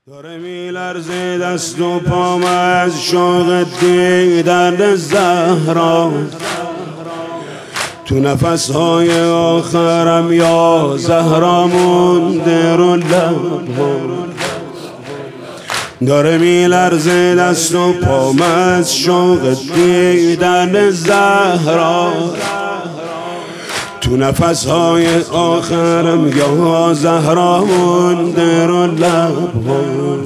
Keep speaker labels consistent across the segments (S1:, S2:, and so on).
S1: داره میلرزه دست و پام از شوق دیدن زهرا، تو نفسهای آخرم یا زهرا مونده رو لبها. داره میلرزه دست و پام از شوق دیدن زهرا، تو نفسهای آخرم یا زهرا مونده رو لبها.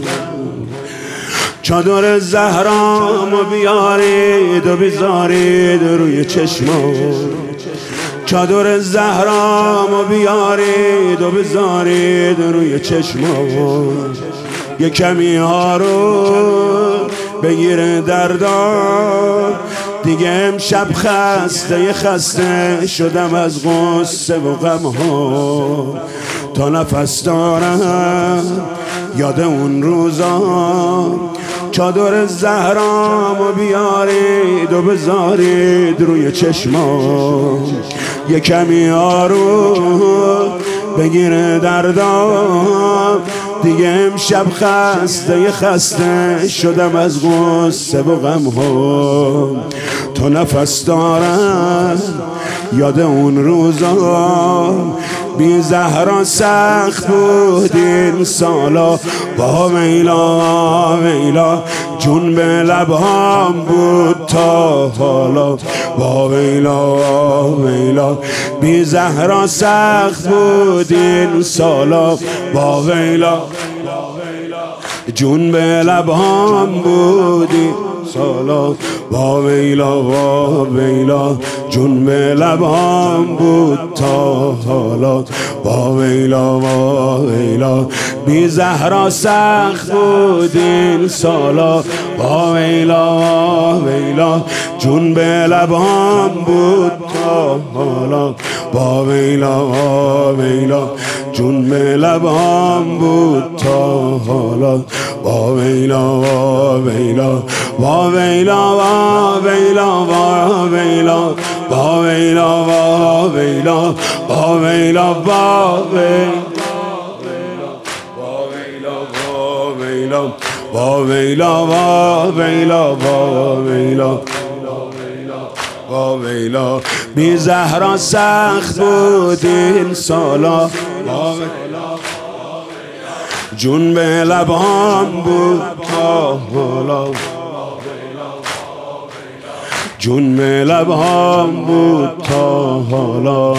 S1: چادر زهرامو بیارید و بذارید روی چشمام، چادر زهرامو بیارید و بذارید روی چشمام. یه کمی ها رو بگیره دردام، دیگه امشب خسته شدم از غصه و غم ها. تا نفس دارم یاد اون روزا، چادر زهرامو بیارید و بذارید روی چشمام. یه کمی آروم بگیره دردام، دیگه امشب خسته شدم از غصه و غم ها. تا نفس دارم یاد اون روزا، بی زهرا سخت بود این سالا. با ویلا ویلا جون به لبهام بود تا حالا. با ویلا ویلا بی زهرا سخت بود این سالا. با ویلا جون به لبهام بودی سالا. با ویلا جون به لبهام بود تا حالا. با ویلا بی زهرا سخت بود این سالا. با ویلا جون به لبهام بود تا حالا. با ویلا جون به لبهام بود تا حالا. با ویلا با ویلا بی زهرا سخت بود این سالا. جون به لبهام بود تا حالا. جون به لبهام بود تا حالا.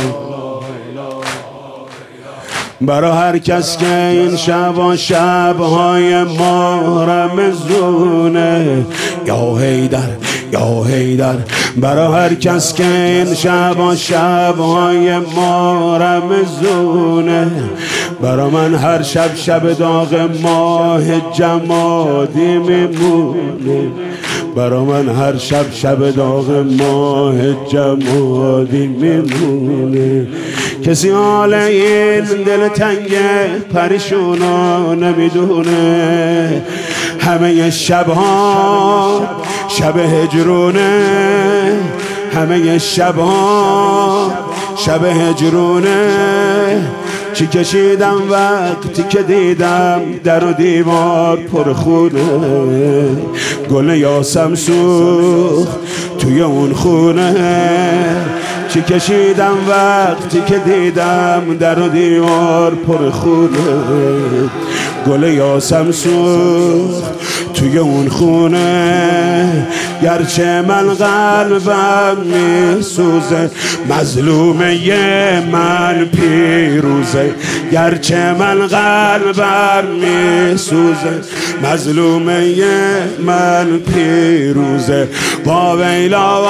S1: برا هر کس که این شب شبهای ماه رمضونه، یا حیدر برا هر کس که این شبهای ماه رمضونه. برا من هر شب داغ ماه جمادی میمونه. برا من هر شب داغ ماه جمادی میمونه. کسی حال این دل تنگ پریشونا نمیدونه. همه شبها شب هجرونه، همه شبها شب هجرونه. چی کشیدم وقتی که دیدم در و دیوار پر خونه. گل یاسم سوخت توی اون خونه. چی کشیدم وقتی که دیدم در و دیوار پر خونه. گل یاسم سوخت توی اون خونه. گرچه من قلبم میسوزه، مظلومه من پیروزه. گرچه من قلبم میسوزه، مظلومه من پیروزه. با ویلا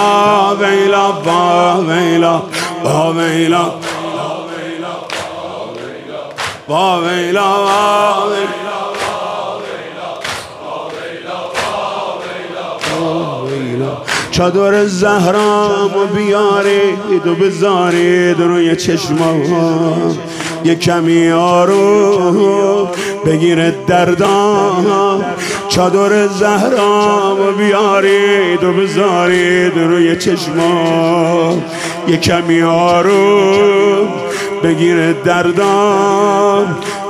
S1: چادر زهرامو بیارید و بذارید روی چشمام. یه کمی آروم بگیره دردام. چادر زهرامو بیارید و بذارید روی چشمام. یه کمی آروم بگیره دردام.